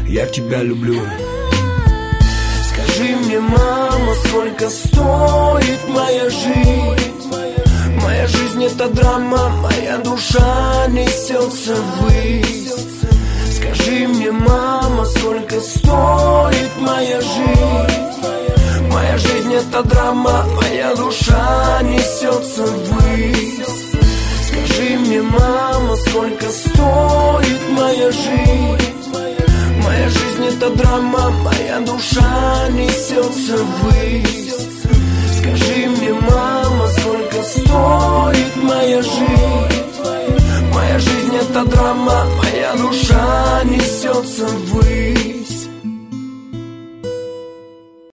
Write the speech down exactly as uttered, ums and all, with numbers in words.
я тебя люблю. Скажи мне, мама, сколько стоит моя жизнь? Моя жизнь это драма, моя душа несется ввысь. Скажи мне, мама, сколько стоит моя жизнь? Моя жизнь это драма, моя душа несется ввысь. Скажи мне, мама, сколько стоит моя жизнь? Моя жизнь это драма, моя душа несется ввысь. Скажи мне, мама, сколько стоит моя жизнь? Моя жизнь это драма, моя душа несется ввысь.